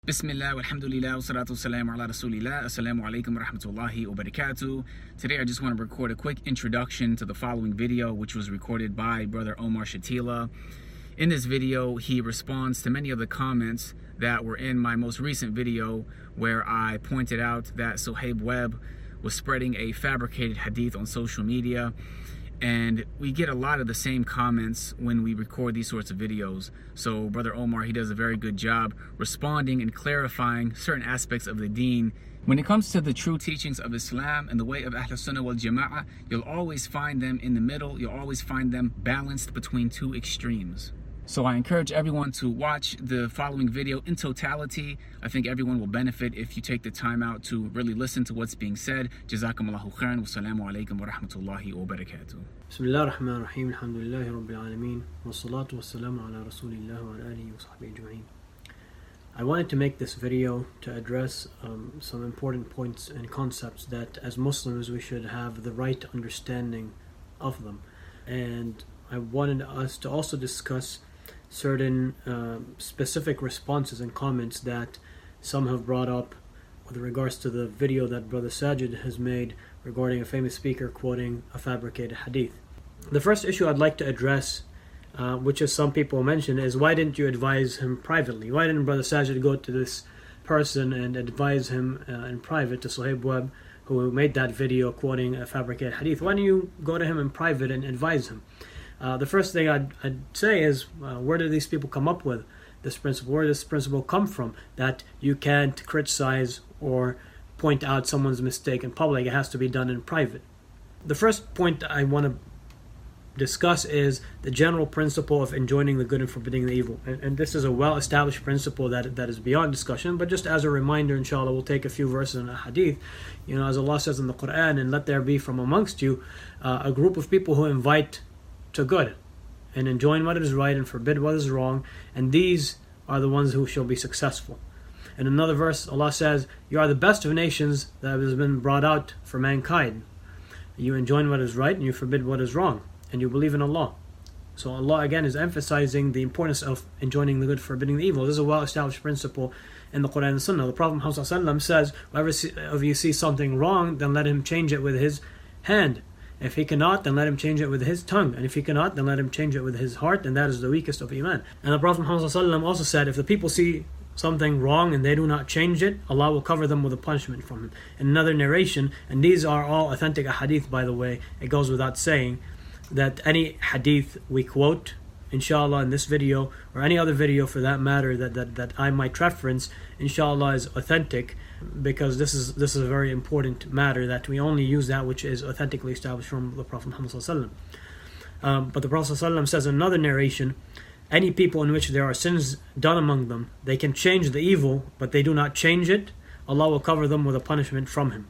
Bismillah, walhamdulillah, wa salatu wassalamu ala rasulillah, assalamu alaikum wa rahmatullahi wa barakatuh. Today I just want to record a quick introduction to the following video, which was recorded by Brother Omar Shatila. In this video, he responds to many of the comments that were in my most recent video, where I pointed out that Suhaib Webb was spreading a fabricated hadith on social media. And we get a lot of the same comments when we record these sorts of videos. So Brother Omar, he does a very good job responding and clarifying certain aspects of the deen. When it comes to the true teachings of Islam and the way of Ahl Sunnah wal Jama'ah, you'll always find them in the middle. You'll always find them balanced between two extremes. So I encourage everyone to watch the following video in totality. I think everyone will benefit if you take the time out to really listen to what's being said. Jazakumullahu khairan wa salamu alaikum wa rahmatullahi wa barakatuh. Bismillah ar-Rahman ar-Rahim, alhamdulillahi rabbil alameen, wa salatu wa salamu ala rasulillah wa alihi wa sahbihi ajma'in. I wanted to make this video to address some important points and concepts that as Muslims we should have the right understanding of them. And I wanted us to also discuss certain specific responses and comments that some have brought up with regards to the video that Brother Sajid has made regarding a famous speaker quoting a fabricated hadith. The first issue I'd like to address, which as some people mention, is why didn't you advise him privately? Why didn't Brother Sajid go to this person and advise him in private, to Suhaib Webb, who made that video quoting a fabricated hadith? Why don't you go to him in private and advise him? The first thing I'd say is, where do these people come up with this principle? Where does this principle come from, that you can't criticize or point out someone's mistake in public? It has to be done in private. The first point I want to discuss is the general principle of enjoining the good and forbidding the evil. And this is a well-established principle that is beyond discussion, but just as a reminder, inshallah, we'll take a few verses in a hadith. You know, as Allah says in the Quran, and let there be from amongst you a group of people who invite to good and enjoin what is right and forbid what is wrong, and these are the ones who shall be successful. In another verse, Allah says, you are the best of nations that has been brought out for mankind. You enjoin what is right and you forbid what is wrong, and you believe in Allah. So Allah again is emphasizing the importance of enjoining the good, forbidding the evil. This is a well-established principle in the Quran and Sunnah. The Prophet Muhammad says, whoever of you sees something wrong, then let him change it with his hand. If he cannot, then let him change it with his tongue. And if he cannot, then let him change it with his heart, and that is the weakest of Iman. And the Prophet Muhammad also said, if the people see something wrong and they do not change it, Allah will cover them with a punishment from him. In another narration, and these are all authentic hadith, by the way, it goes without saying, that any hadith we quote, inshallah, in this video, or any other video for that matter that I might reference, inshallah, is authentic, because this is a very important matter, that we only use that which is authentically established from the Prophet Muhammad but the Prophet says in another narration, any people in which there are sins done among them, they can change the evil, but they do not change it, Allah will cover them with a punishment from him.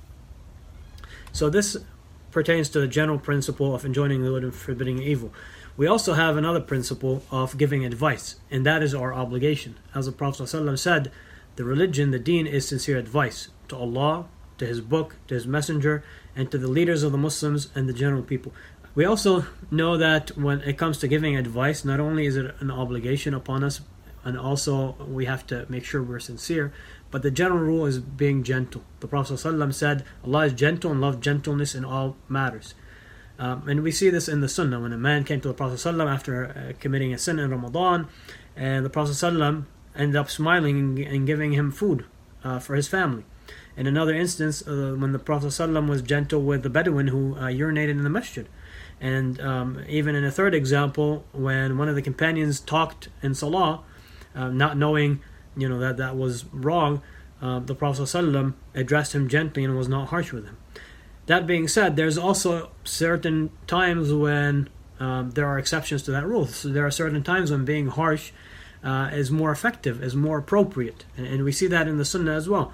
So this pertains to the general principle of enjoining the good and forbidding evil. We also have another principle of giving advice, and that is our obligation. As the Prophet said, the religion, the deen, is sincere advice to Allah, to His book, to His messenger, and to the leaders of the Muslims and the general people. We also know that when it comes to giving advice, not only is it an obligation upon us, and also we have to make sure we're sincere, but the general rule is being gentle. The Prophet ﷺ said, Allah is gentle and loves gentleness in all matters. And we see this in the Sunnah, when a man came to the Prophet ﷺ after committing a sin in Ramadan, and the Prophet ﷺ ended up smiling and giving him food for his family. In another instance, when the Prophet ﷺ was gentle with the Bedouin who urinated in the masjid. And even in a third example, when one of the companions talked in Salah, not knowing that was wrong, the Prophet ﷺ addressed him gently and was not harsh with him. That being said, there's also certain times when there are exceptions to that rule. So there are certain times when being harsh is more effective, is more appropriate, and we see that in the Sunnah as well.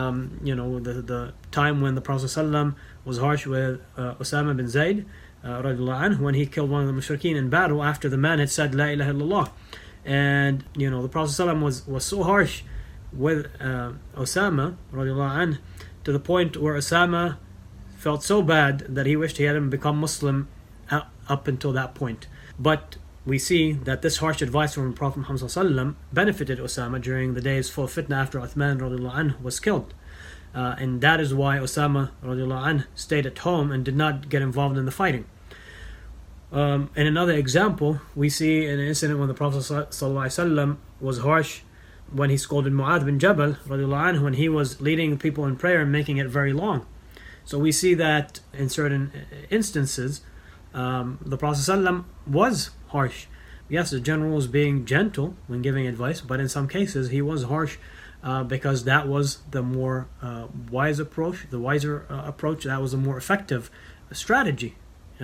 The time when the Prophet ﷺ was harsh with Osama bin Zayd radiallahu anhu, when he killed one of the mushrikeen in battle after the man had said La ilaha illallah. And the Prophet ﷺ was so harsh with Osama radiallahu anhu, to the point where Osama felt so bad that he wished he hadn't become Muslim up until that point. But we see that this harsh advice from Prophet Muhammad ﷺ benefited Osama during the days full of fitna after Uthman radiallahu anhu was killed. And that is why Osama radiallahu anhu stayed at home and did not get involved in the fighting. In another example, we see an incident when the Prophet ﷺ was harsh when he scolded Mu'adh bin Jabal radiallahu anhu when he was leading people in prayer and making it very long. So we see that in certain instances, the Prophet ﷺ was harsh. Yes, the general was being gentle when giving advice, but in some cases he was harsh because that was the more wise approach, the wiser approach. That was a more effective strategy.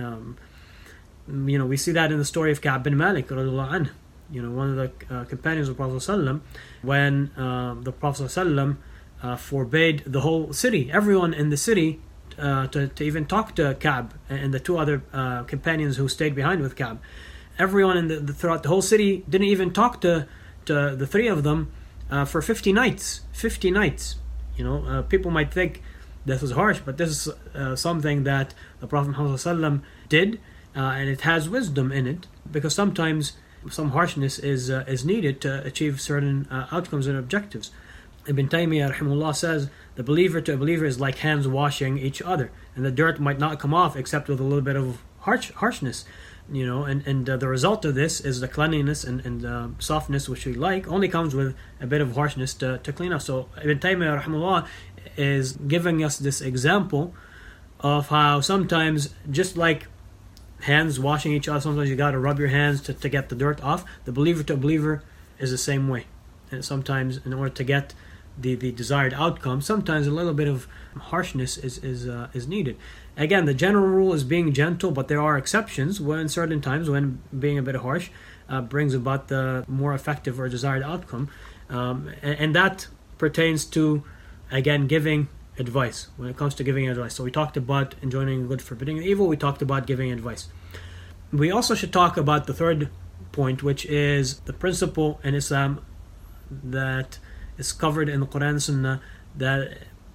We see that in the story of Ka'b bin Malik radiallahu anhu. One of the companions of the Prophet ﷺ, when the Prophet ﷺ forbade the whole city, everyone in the city, to even talk to Ka'b and the two other companions who stayed behind with Ka'b. Everyone throughout the whole city didn't even talk to the three of them for 50 nights. 50 nights. People might think this was harsh, but this is something that the Prophet Muhammad ﷺ did, and it has wisdom in it, because sometimes some harshness is needed to achieve certain outcomes and objectives. Ibn Taymiyyah rahimahullah says, the believer to a believer is like hands washing each other, and the dirt might not come off except with a little bit of harshness. And the result of this is the cleanliness and softness which we like only comes with a bit of harshness to clean up. So Ibn Taymiyyah rahimahullah is giving us this example of how sometimes, just like hands washing each other, sometimes you got to rub your hands to get the dirt off. The believer to a believer is the same way. And sometimes in order to get the desired outcome, sometimes a little bit of harshness is needed. Again, the general rule is being gentle, but there are exceptions when certain times when being a bit harsh brings about the more effective or desired outcome. And that pertains to, again, giving advice. When it comes to giving advice, so we talked about enjoining good, forbidding evil. We talked about giving advice. We also should talk about the third point, which is the principle in Islam that is covered in the Quran and Sunnah, that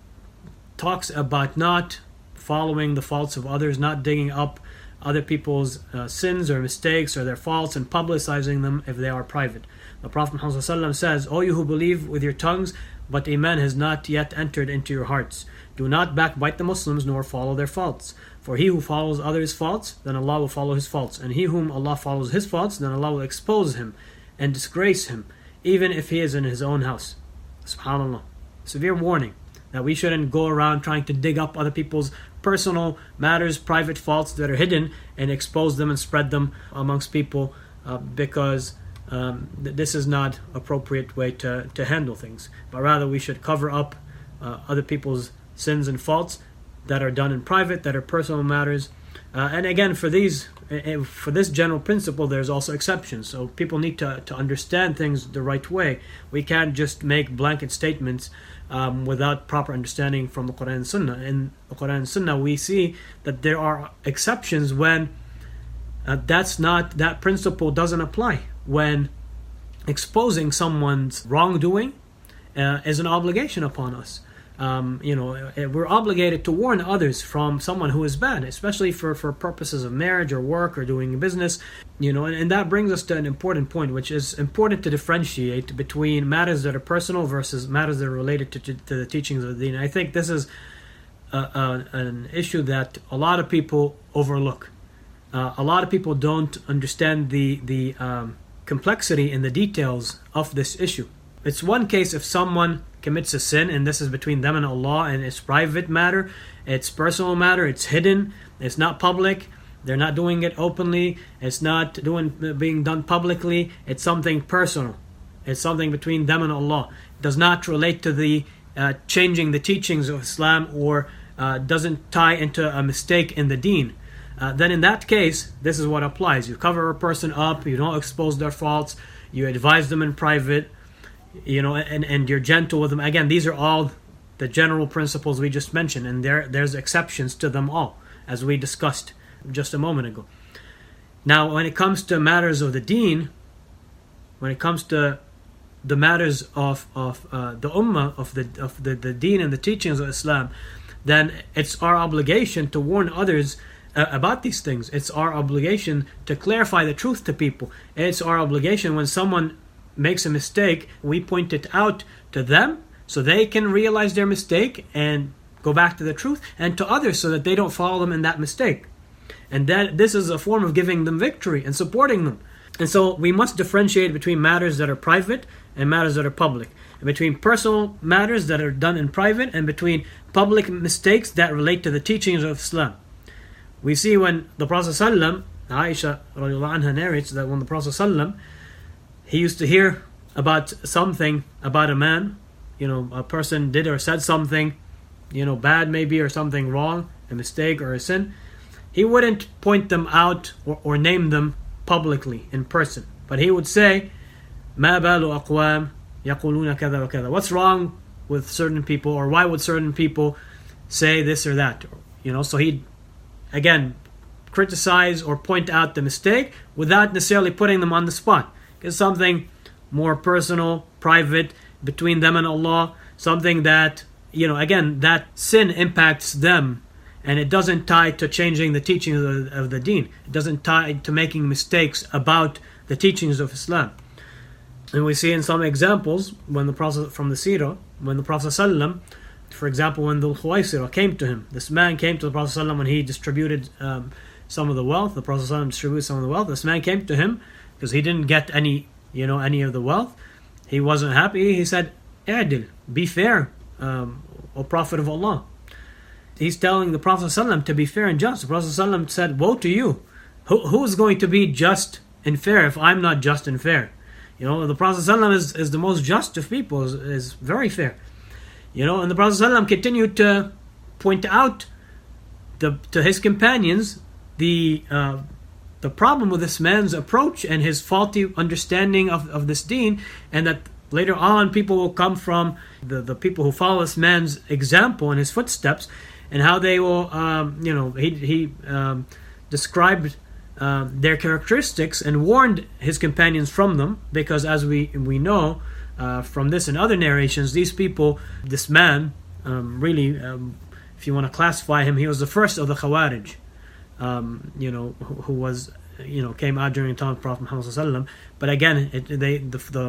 talks about not following the faults of others, not digging up other people's sins or mistakes or their faults and publicizing them if they are private. The Prophet Muhammad ﷺ says, "O you who believe with your tongues, but Iman has not yet entered into your hearts, do not backbite the Muslims nor follow their faults. For he who follows others' faults, then Allah will follow his faults. And he whom Allah follows his faults, then Allah will expose him and disgrace him, even if he is in his own house." SubhanAllah. Severe warning that we shouldn't go around trying to dig up other people's personal matters, private faults that are hidden, and expose them and spread them amongst people, because this is not appropriate way to handle things. But rather we should cover up other people's sins and faults that are done in private, that are personal matters. And again, for this general principle, there's also exceptions. So people need to understand things the right way. We can't just make blanket statements without proper understanding from the Quran and Sunnah. In the Quran and Sunnah, we see that there are exceptions when that principle doesn't apply. When exposing someone's wrongdoing is an obligation upon us. We're obligated to warn others from someone who is bad, especially for purposes of marriage or work or doing business. And that brings us to an important point, which is important to differentiate between matters that are personal versus matters that are related to the teachings of the Deen. I think this is an issue that a lot of people overlook. A lot of people don't understand the complexity and the details of this issue. It's one case if someone commits a sin and this is between them and Allah, and it's private matter, it's personal matter, it's hidden, it's not public, they're not doing it openly, it's not being done publicly, it's something personal, it's something between them and Allah. It does not relate to the changing the teachings of Islam, or doesn't tie into a mistake in the Deen. Then in that case, this is what applies. You cover a person up, you don't expose their faults, you advise them in private, and you're gentle with them. Again, these are all the general principles we just mentioned, and there's exceptions to them all, as we discussed just a moment ago. Now, when it comes to matters of the Deen, when it comes to the matters of the Ummah, of the Deen and the teachings of Islam, then it's our obligation to warn others about these things. It's our obligation to clarify the truth to people. It's our obligation when someone makes a mistake, we point it out to them so they can realize their mistake and go back to the truth, and to others so that they don't follow them in that mistake. And that this is a form of giving them victory and supporting them. And so we must differentiate between matters that are private and matters that are public, and between personal matters that are done in private and between public mistakes that relate to the teachings of Islam. We see when the Prophet ﷺ, Aisha radiallahu anha narrates that when the Prophet ﷺ, he used to hear about something about a man, a person did or said something, bad maybe, or something wrong, a mistake or a sin. He wouldn't point them out or name them publicly in person, but he would say, "Ma balu aqwam yaquluna kada wa kada." What's wrong with certain people, or why would certain people say this or that? So he'd again criticize or point out the mistake without necessarily putting them on the spot. It's something more personal, private, between them and Allah, something that, again, that sin impacts them, and it doesn't tie to changing the teachings of the deen. It doesn't tie to making mistakes about the teachings of Islam. And we see in some examples when the Prophet from the Seerah, when the Prophet ﷺ, for example, when Dhul Khuwaisirah came to him, this man came to the Prophet ﷺ when he distributed some of the wealth. The Prophet ﷺ distributed some of the wealth. This man came to him because he didn't get any of the wealth. He wasn't happy. He said, "I'dil, be fair, O Prophet of Allah." He's telling the Prophet ﷺ to be fair and just. The Prophet ﷺ said, "Woe to you! Who's going to be just and fair if I'm not just and fair?" The Prophet ﷺ is the most just of people, is very fair. And the Prophet ﷺ continued to point out to his companions the problem with this man's approach and his faulty understanding of this deen, and that later on people will come from the people who follow this man's example and his footsteps, and how they will, he described their characteristics and warned his companions from them, because as we know from this and other narrations, these people, this man, really, if you want to classify him, he was the first of the Khawarij, who was, came out during the time of Prophet Muhammad ﷺ. But again, the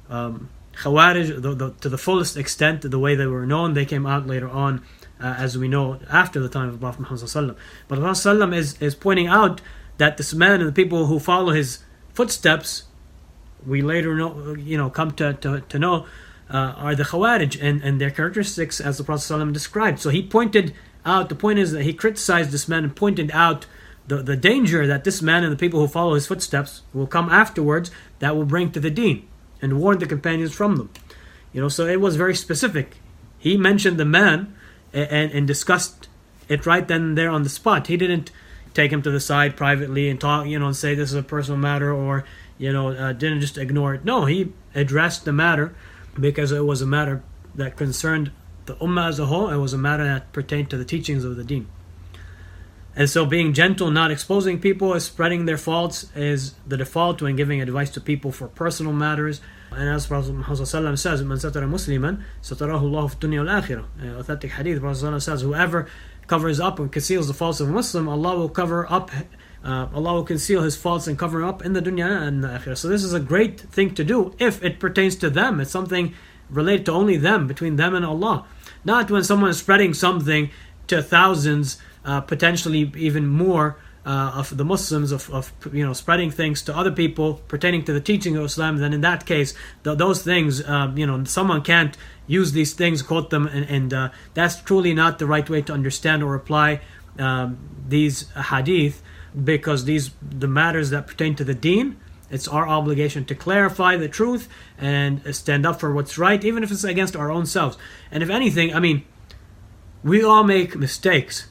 Khawarij, to the fullest extent, the way they were known, they came out later on, as we know, after the time of Prophet Muhammad ﷺ. But the Prophet ﷺ is pointing out that this man and the people who follow his footsteps, we later know, come to know, are the Khawarij and their characteristics as the Prophet ﷺ described. So he pointed out, the point is that he criticized this man and pointed out the danger that this man and the people who follow his footsteps will come afterwards that will bring to the deen, and warned the companions from them. So it was very specific. He mentioned the man and discussed it right then and there on the spot. He didn't take him to the side privately and talk, and say this is a personal matter, or didn't just ignore it. No, he addressed the matter because it was a matter that concerned the ummah as a whole. It was a matter that pertained to the teachings of the deen. And so being gentle, not exposing people, is spreading their faults, is the default when giving advice to people for personal matters. And as Prophet Muhammad says, "Man satara musliman, satarahu Allah fi dunya wal akhirah." Authentic hadith, the Prophet says, whoever covers up and conceals the faults of a Muslim, Allah will cover up, Allah will conceal his faults and cover up in the dunya and the akhirah. So this is a great thing to do if it pertains to them. It's something related to only them, between them and Allah. Not when someone is spreading something to thousands, potentially even more, of the Muslims, of spreading things to other people pertaining to the teaching of Islam. Then in that case, those things, someone can't use these things, quote them, and that's truly not the right way to understand or apply these hadith, because the matters that pertain to the deen, it's our obligation to clarify the truth and stand up for what's right, even if it's against our own selves. And if anything, we all make mistakes.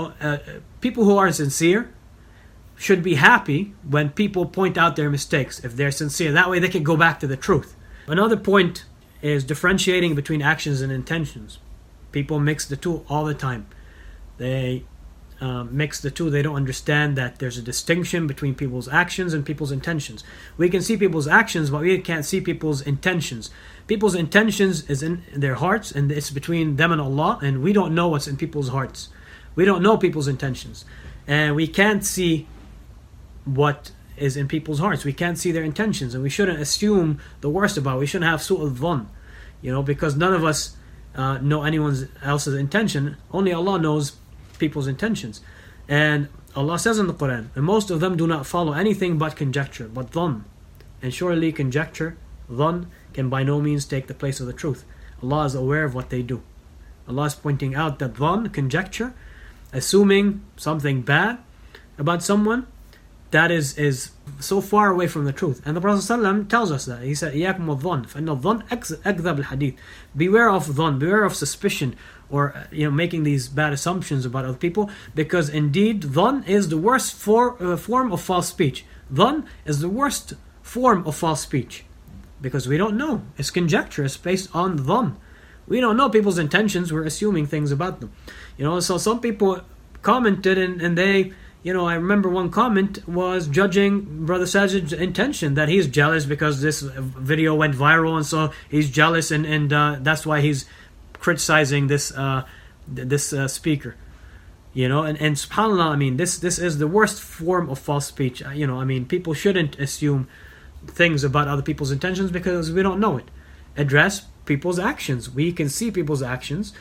People who are sincere should be happy when people point out their mistakes, if they're sincere. That way they can go back to the truth. Another point is differentiating between actions and intentions. People mix the two all the time. They mix the two. They don't understand that there's a distinction between people's actions and people's intentions. We can see people's actions, but we can't see people's intentions. People's intentions is in their hearts, and it's between them and Allah, and we don't know what's in people's hearts. We don't know people's intentions. and we can't see what is in people's hearts. We can't see their intentions, and we shouldn't assume the worst about it. We shouldn't have su'ul dhann, because none of us know anyone else's intention. Only Allah knows people's intentions. And Allah says in the Quran, and most of them do not follow anything but conjecture, but dhann. And surely conjecture, dhann, can by no means take the place of the truth. Allah is aware of what they do. Allah is pointing out that dhann, conjecture, assuming something bad about someone, that is so far away from the truth. And the Prophet ﷺ tells us that. He said, إِيَاكُمُ الظَّنِّ فَإِنَّ الظَّنَّ أَكْذَبُ الْحَدِيثِ. Beware of dhann, beware of suspicion, or making these bad assumptions about other people, because indeed dhann is the worst form of false speech. Dhann is the worst form of false speech, because we don't know. It's conjecture. It's based on dhann. We don't know people's intentions. We're assuming things about them. So some people commented, and they, I remember one comment was judging Brother Sajid's intention, that he's jealous because this video went viral, and so he's jealous, and that's why he's criticizing this speaker. And subhanAllah, this is the worst form of false speech. People shouldn't assume things about other people's intentions because we don't know it. Address people's actions. We can see people's actions.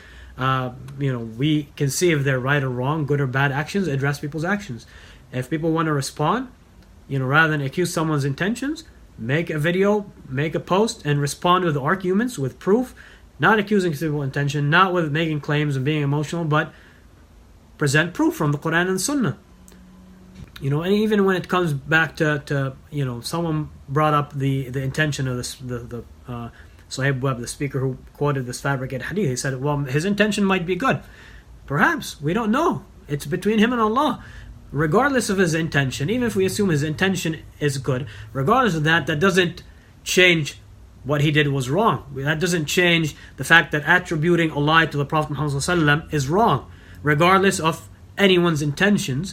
We can see if they're right or wrong, good or bad actions. Address people's actions. If people want to respond, rather than accuse someone's intentions, make a video, make a post, and respond with arguments, with proof, not accusing people's intention, not with making claims and being emotional, but present proof from the Quran and Sunnah. And even when it comes back to someone brought up the intention of the Sahib Webb, the speaker who quoted this fabricated hadith. He said, well, his intention might be good. Perhaps. We don't know. It's between him and Allah. Regardless of his intention, even if we assume his intention is good, regardless of that doesn't change what he did was wrong. That doesn't change the fact that attributing a lie to the Prophet Muhammad ﷺ is wrong. Regardless of anyone's intentions,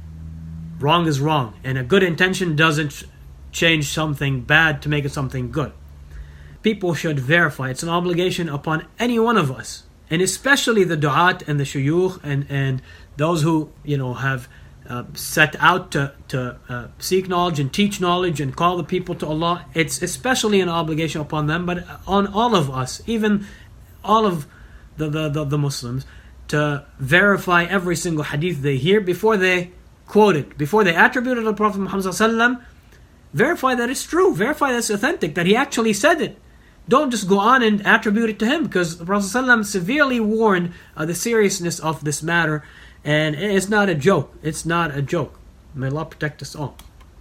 wrong is wrong. And a good intention doesn't change something bad to make it something good. People should verify. It's an obligation upon any one of us, and especially the du'at and the shuyukh and those who have set out to seek knowledge and teach knowledge and call the people to Allah. It's especially an obligation upon them, but on all of us, even all of the Muslims, to verify every single hadith they hear before they quote it, before they attribute it to the Prophet Muhammad ﷺ. Verify that it's true. Verify that it's authentic, that he actually said it. Don't just go on and attribute it to him, because the Prophet ﷺ severely warned the seriousness of this matter, and it's not a joke. It's not a joke. May Allah protect us all.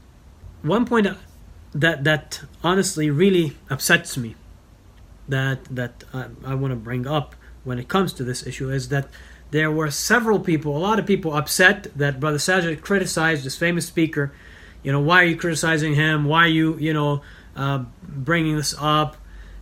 One point that honestly really upsets me, that I want to bring up when it comes to this issue, is that there were a lot of people upset that Brother Sajid criticized this famous speaker. Why are you criticizing him? Why are you, bringing this up?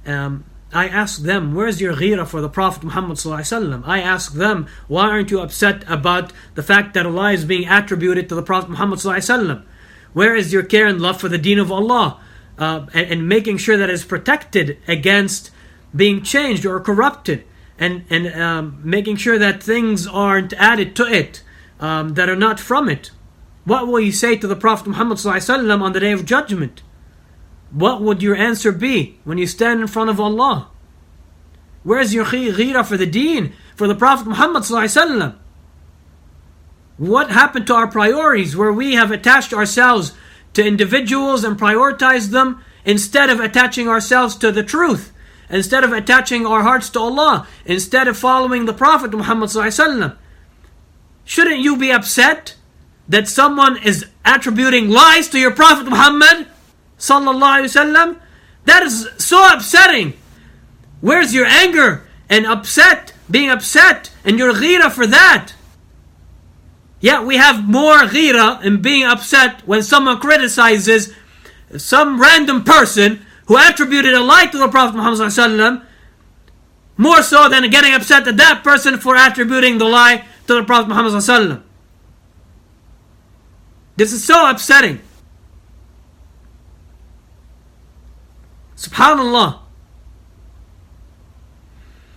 I ask them, where's your ghira for the Prophet Muhammad ﷺ? I ask them, why aren't you upset about the fact that Allah is being attributed to the Prophet Muhammad ﷺ? Where is your care and love for the deen of Allah? And making sure that it's protected against being changed or corrupted, and making sure that things aren't added to it that are not from it. What will you say to the Prophet Muhammad ﷺ on the Day of Judgment? What would your answer be when you stand in front of Allah? Where's your ghira for the deen, for the Prophet Muhammad ﷺ? What happened to our priorities, where we have attached ourselves to individuals and prioritized them instead of attaching ourselves to the truth, instead of attaching our hearts to Allah, instead of following the Prophet Muhammad ﷺ? Shouldn't you be upset that someone is attributing lies to your Prophet Muhammad sallallahu alaihi wasallam? That is so upsetting. Where's your anger and being upset, and your ghira for that? Yet we have more ghira and being upset when someone criticizes some random person who attributed a lie to the Prophet Muhammad sallallahu alaihi wasallam, more so than getting upset at that person for attributing the lie to the Prophet Muhammad sallallahu alaihi wasallam. This is so upsetting. SubhanAllah.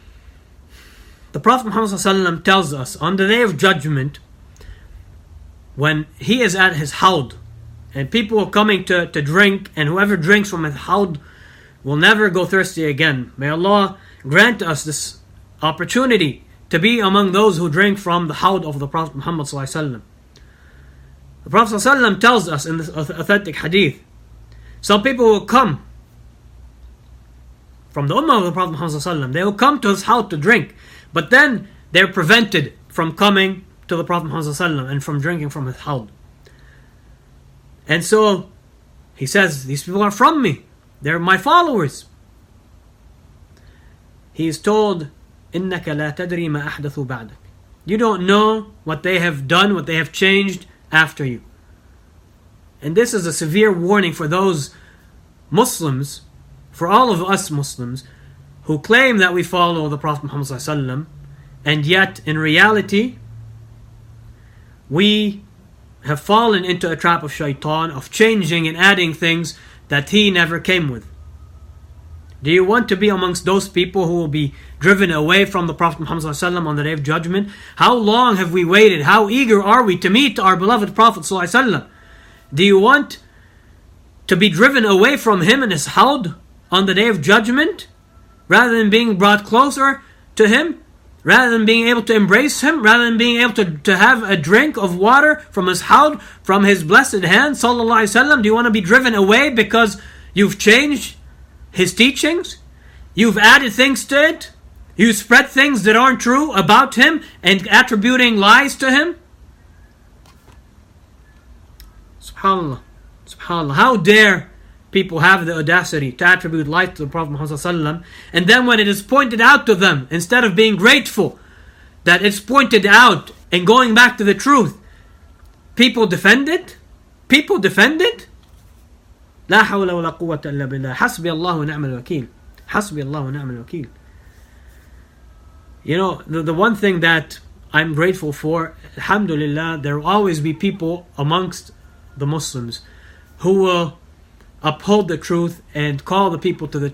The Prophet Muhammad ﷺ tells us on the Day of Judgment when he is at his hawd, and people are coming to drink, and whoever drinks from his hawd will never go thirsty again. May Allah grant us this opportunity to be among those who drink from the hawd of the Prophet Muhammad ﷺ. The Prophet ﷺ tells us in this authentic hadith, some people will come from the ummah of the Prophet Muhammad ﷺ, they will come to his hawd to drink, but then they're prevented from coming to the Prophet Muhammad ﷺ and from drinking from his hawd. And so he says, these people are from me, they're my followers. He is told, إِنَّكَ لَا تَدْرِي مَا أَحْدَثُوا بَعْدَكَ. You don't know what they have done, what they have changed after you. And this is a severe warning for those Muslims, for all of us Muslims, who claim that we follow the Prophet Muhammad ﷺ, and yet in reality we have fallen into a trap of shaitan, of changing and adding things that he never came with. Do you want to be amongst those people who will be driven away from the Prophet Muhammad ﷺ on the Day of Judgment? How long have we waited? How eager are we to meet our beloved Prophet ﷺ? Do you want to be driven away from him and his hawd on the Day of Judgment, rather than being brought closer to him, rather than being able to embrace him, rather than being able to have a drink of water from his hawd, from his blessed hand, sallallahu alaihi wasallam? Do you want to be driven away because you've changed his teachings? You've added things to it? You spread things that aren't true about him and attributing lies to him? SubhanAllah. SubhanAllah. How dare people have the audacity to attribute lies to the Prophet Muhammad ﷺ, and then when it is pointed out to them, instead of being grateful that it's pointed out and going back to the truth, people defend it? People defend it? لا حول ولا قوة إلا بالله. حسبي الله ونعم الوكيل. حسبي الله ونعم الوكيل. You know, the one thing that I'm grateful for, alhamdulillah, there will always be people amongst the Muslims who will uphold the truth and call the people to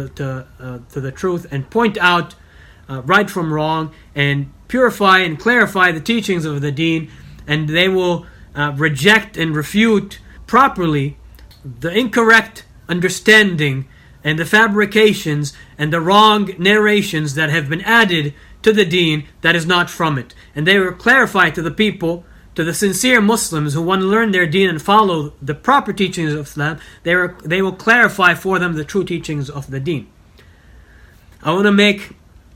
the truth and point out right from wrong and purify and clarify the teachings of the deen, and they will reject and refute properly the incorrect understanding and the fabrications and the wrong narrations that have been added to the deen that is not from it. And they will clarify to the people, to the sincere Muslims who want to learn their deen and follow the proper teachings of Islam, they will clarify for them the true teachings of the deen. I want to make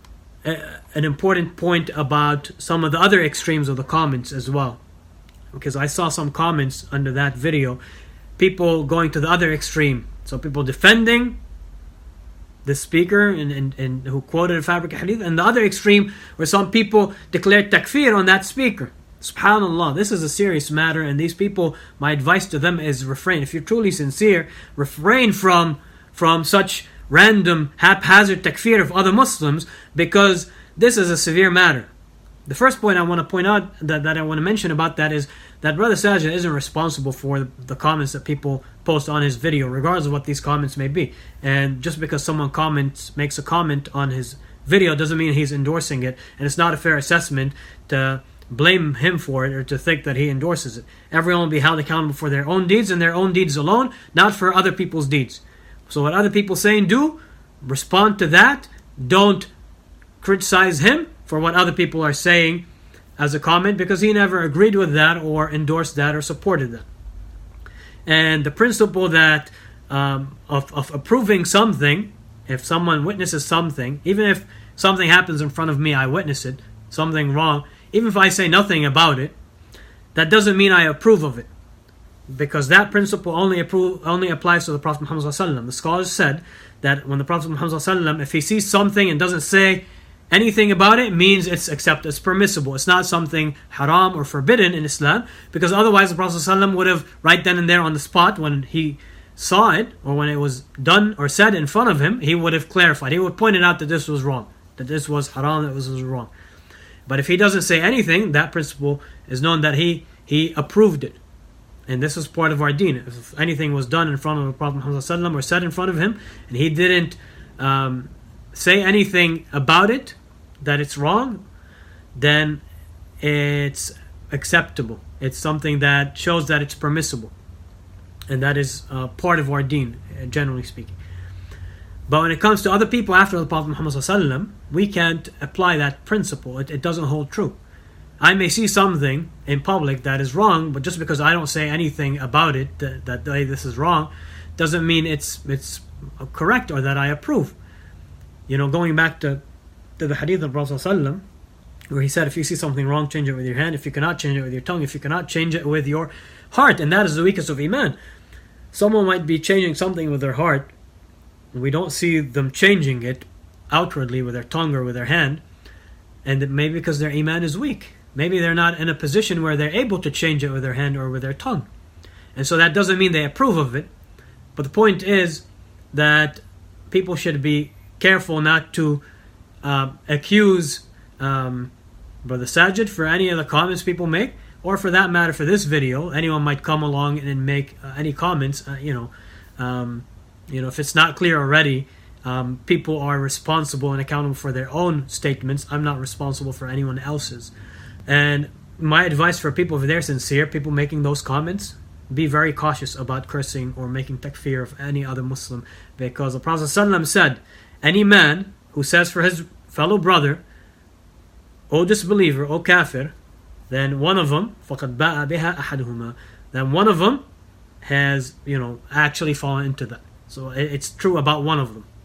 an important point about some of the other extremes of the comments as well, because I saw some comments under that video, people going to the other extreme. So people defending the speaker and who quoted a fabric hadith, and the other extreme where some people declared takfir on that speaker. SubhanAllah, this is a serious matter, and these people, my advice to them is refrain. If you're truly sincere, refrain from such random, haphazard takfir of other Muslims, because this is a severe matter. The first point I want to point out, that I want to mention about that, is that Brother Sajid isn't responsible for the comments that people post on his video, regardless of what these comments may be. And just because someone makes a comment on his video doesn't mean he's endorsing it, and it's not a fair assessment to blame him for it or to think that he endorses it. Everyone will be held accountable for their own deeds and their own deeds alone, not for other people's deeds. So what other people say and do, respond to that. Don't criticize him for what other people are saying as a comment, because he never agreed with that or endorsed that or supported that. And the principle that of approving something, if someone witnesses something, even if something happens in front of me, I witness it, something wrong, even if I say nothing about it, that doesn't mean I approve of it, because that principle only applies to the Prophet Muhammad ﷺ. The scholars said that when the Prophet Muhammad ﷺ, if he sees something and doesn't say anything about it, means it's accepted, it's permissible. It's not something haram or forbidden in Islam, because otherwise the Prophet ﷺ would have, right then and there on the spot, when he saw it or when it was done or said in front of him, he would have clarified. He would have pointed out that this was wrong, that this was haram, that this was wrong. But if he doesn't say anything, that principle is known that he approved it. And this is part of our deen. If anything was done in front of the Prophet Muhammad ﷺ or said in front of him, and he didn't say anything about it, that it's wrong, then it's acceptable. It's something that shows that it's permissible. And that is part of our deen, generally speaking. But when it comes to other people after the Prophet Muhammad ﷺ, we can't apply that principle. It doesn't hold true. I may see something in public that is wrong, but just because I don't say anything about it, that hey, this is wrong, doesn't mean it's correct or that I approve. Going back to the hadith of the Prophet ﷺ, where he said, if you see something wrong, change it with your hand. If you cannot change it with your tongue, if you cannot change it with your heart, and that is the weakest of Iman. Someone might be changing something with their heart, and we don't see them changing it outwardly with their tongue or with their hand, and maybe because their Iman is weak. Maybe they're not in a position where they're able to change it with their hand or with their tongue. And so that doesn't mean they approve of it. But the point is that people should be careful not to accuse Brother Sajid for any of the comments people make, or for that matter for this video. Anyone might come along and make any comments. If it's not clear already, people are responsible and accountable for their own statements. I'm not responsible for anyone else's. And my advice for people, if they're sincere, people making those comments, be very cautious about cursing or making takfir of any other Muslim, because the Prophet ﷺ said, any man who says for his fellow brother, O disbeliever, O kafir, then one of them, فَقَدْ بَاءَ بِهَا أَحَدُهُمَا, then one of them has, actually fallen into that. So it's true about one of them.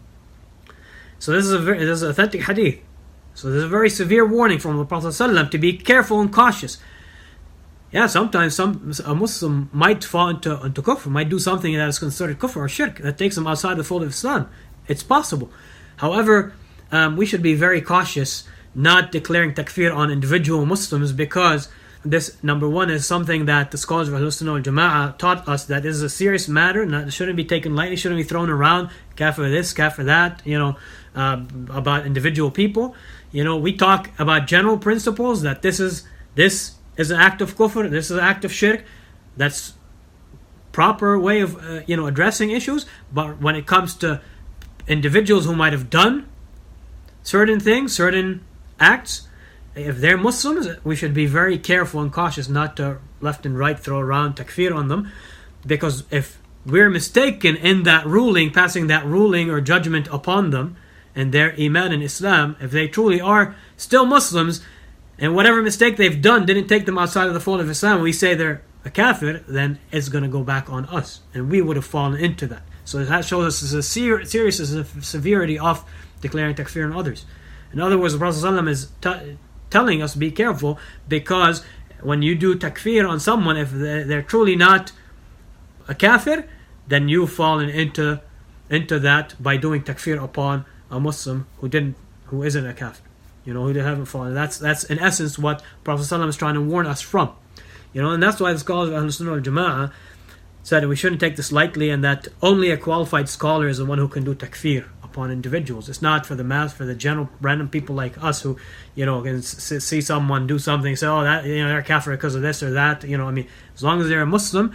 So this is an authentic hadith. So there's a very severe warning from the Prophet ﷺ to be careful and cautious. Yeah, sometimes a Muslim might fall into kufr, might do something that is considered kufr or shirk, that takes them outside the fold of Islam. It's possible. However, we should be very cautious not declaring takfir on individual Muslims, because this, number one, is something that the scholars of Ahlus Sunnah wal Jama'ah taught us that is a serious matter, it shouldn't be taken lightly, shouldn't be thrown around, kafir this, kafir that, about individual people. We talk about general principles, that this is an act of kufr, this is an act of shirk. That's proper way of addressing issues. But when it comes to individuals who might have done certain things, certain acts, if they're Muslims, we should be very careful and cautious not to left and right throw around takfir on them, because if we're mistaken in that ruling, passing that ruling or judgment upon them and their iman in Islam, if they truly are still Muslims, and whatever mistake they've done didn't take them outside of the fold of Islam, we say they're a kafir, then it's going to go back on us, and we would have fallen into that. So that shows us the seriousness and severity of declaring takfir on others. In other words, the Prophet ﷺ is telling us, be careful, because when you do takfir on someone, if they're truly not a kafir, then you've fallen into that by doing takfir upon a Muslim who isn't a kafir, who haven't fallen. That's in essence what Prophet ﷺ is trying to warn us from, and that's why the scholars of Ahlus Sunnah wal Jama'ah said that we shouldn't take this lightly, and that only a qualified scholar is the one who can do takfir upon individuals. It's not for the mass, for the general random people like us who, can see someone do something, say, oh, that, they're kafir because of this or that. As long as they're a Muslim,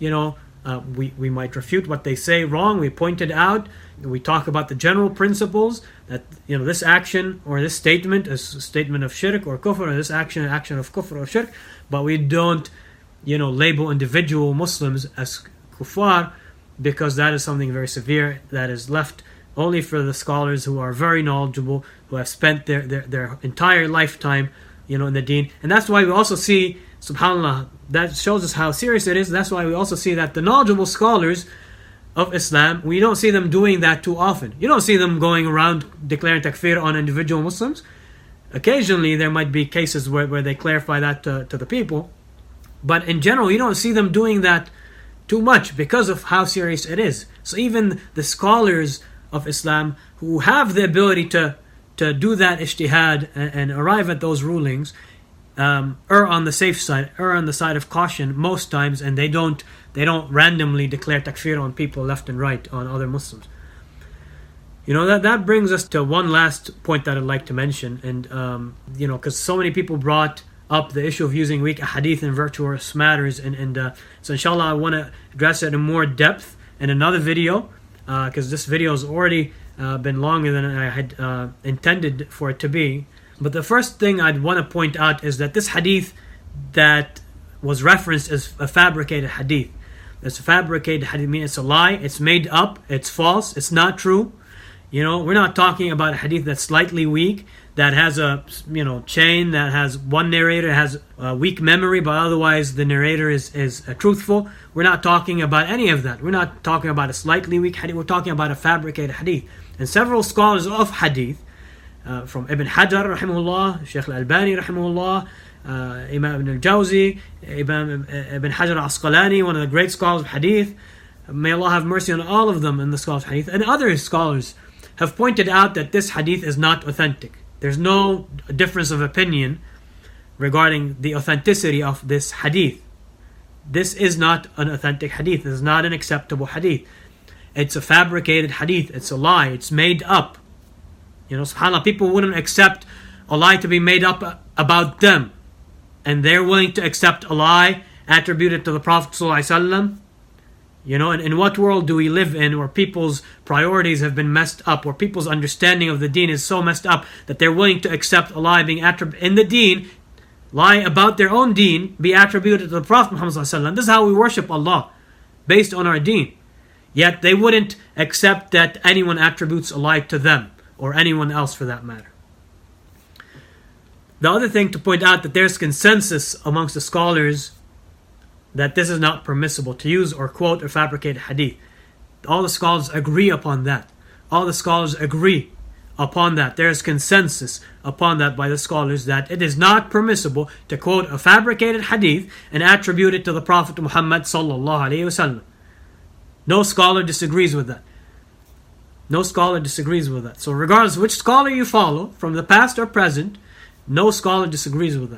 we might refute what they say wrong. We point it out. We talk about the general principles that this action or this statement is a statement of shirk or kufr, or this action of kufr or shirk, but we don't label individual Muslims as kuffar, because that is something very severe that is left only for the scholars who are very knowledgeable, who have spent their entire lifetime in the deen. And that's why we also see, subhanAllah, that shows us how serious it is. That's why we also see that the knowledgeable scholars of Islam, we don't see them doing that too often. You don't see them going around declaring takfir on individual Muslims. Occasionally there might be cases where they clarify that to the people, but in general you don't see them doing that too much because of how serious it is. So even the scholars of Islam who have the ability to do that ijtihad and arrive at those rulings, err on the safe side, err on the side of caution most times, and they don't randomly declare takfir on people left and right, on other Muslims. That brings us to one last point that I'd like to mention, and because so many people brought up the issue of using weak hadith in virtuous matters, and so inshallah I want to address it in more depth in another video, because this video has already been longer than I had intended for it to be. But the first thing I'd want to point out is that this hadith that was referenced as a fabricated hadith. It's a fabricated hadith, meaning it's a lie, it's made up, it's false, it's not true. We're not talking about a hadith that's slightly weak, that has a chain, that has one narrator, has a weak memory, but otherwise the narrator is truthful. We're not talking about any of that. We're not talking about a slightly weak hadith. We're talking about a fabricated hadith. And several scholars of hadith, from Ibn Hajar rahimahullah, Shaykh al-Albani rahimahullah, Imam Ibn al-Jawzi, Ibn Hajar al-Asqalani, one of the great scholars of hadith, may Allah have mercy on all of them in the scholars of hadith, and other scholars have pointed out that this hadith is not authentic. There's no difference of opinion regarding the authenticity of this hadith. This is not an authentic hadith. This is not an acceptable hadith. It's a fabricated hadith. It's a lie. It's made up. SubhanAllah, people wouldn't accept a lie to be made up about them, and they're willing to accept a lie attributed to the Prophet ﷺ. And in what world do we live in where people's priorities have been messed up, where people's understanding of the deen is so messed up that they're willing to accept a lie being attributed in the deen, lie about their own deen, be attributed to the Prophet Muhammad ﷺ. This is how we worship Allah, based on our deen. Yet they wouldn't accept that anyone attributes a lie to them, or anyone else for that matter. The other thing to point out, that there's consensus amongst the scholars that this is not permissible to use or quote or fabricate hadith. All the scholars agree upon that. All the scholars agree upon that. There is consensus upon that by the scholars that it is not permissible to quote a fabricated hadith and attribute it to the Prophet Muhammad sallallahu alaihi wasallam. No scholar disagrees with that. No scholar disagrees with that. So regardless of which scholar you follow, from the past or present, no scholar disagrees with that.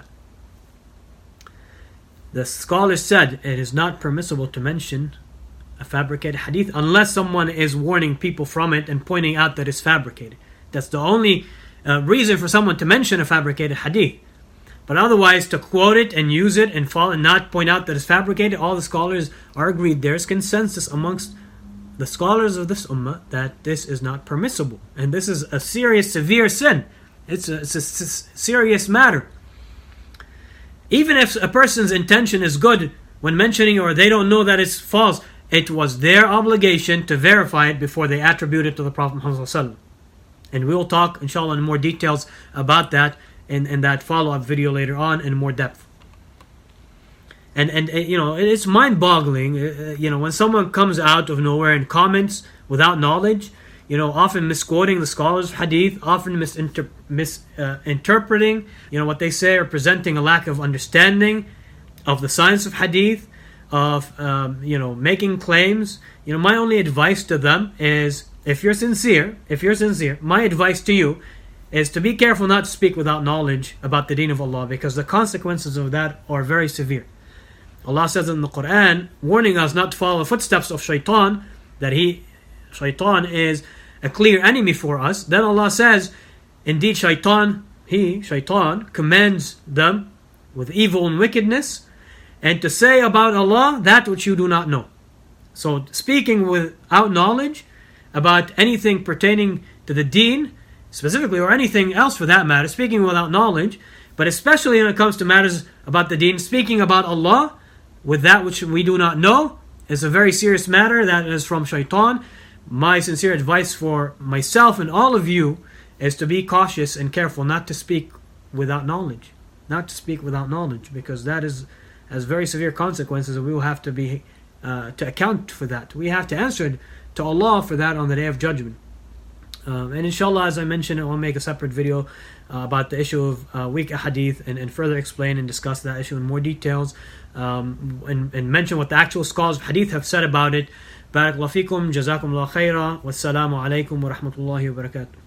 The scholars said it is not permissible to mention a fabricated hadith unless someone is warning people from it and pointing out that it's fabricated. That's the only reason for someone to mention a fabricated hadith. But otherwise, to quote it and use it and not point out that it's fabricated, all the scholars are agreed. There's consensus amongst the scholars of this ummah that this is not permissible. And this is a serious, severe sin. It's a serious matter. Even if a person's intention is good when mentioning, or they don't know that it's false, it was their obligation to verify it before they attribute it to the Prophet Muhammad ﷺ. And we'll talk, inshallah, in more details about that in that follow-up video later on in more depth. And it's mind-boggling, when someone comes out of nowhere and comments without knowledge, often misquoting the scholars of hadith, often misinterpreting, what they say, or presenting a lack of understanding of the science of hadith, of, making claims. My only advice to them is, if you're sincere, my advice to you is to be careful not to speak without knowledge about the deen of Allah, because the consequences of that are very severe. Allah says in the Quran, warning us not to follow the footsteps of shaitan, that shaitan is a clear enemy for us. Then Allah says, indeed shaitan commands them with evil and wickedness, and to say about Allah that which you do not know. So speaking without knowledge about anything pertaining to the deen, specifically, or anything else for that matter, speaking without knowledge, but especially when it comes to matters about the deen, speaking about Allah with that which we do not know, is a very serious matter. That is from shaitan. My sincere advice for myself and all of you is to be cautious and careful not to speak without knowledge. Not to speak without knowledge, because that has very severe consequences, and we will have to be to account for that. We have to answer to Allah for that on the Day of Judgment. And inshallah, as I mentioned, I will make a separate video about the issue of weak hadith, and further explain and discuss that issue in more details, and mention what the actual scholars of hadith have said about it. Barakallahu fikum, jazakumullah khaira, wassalamu alaikum wa rahmatullahi wa barakatuh.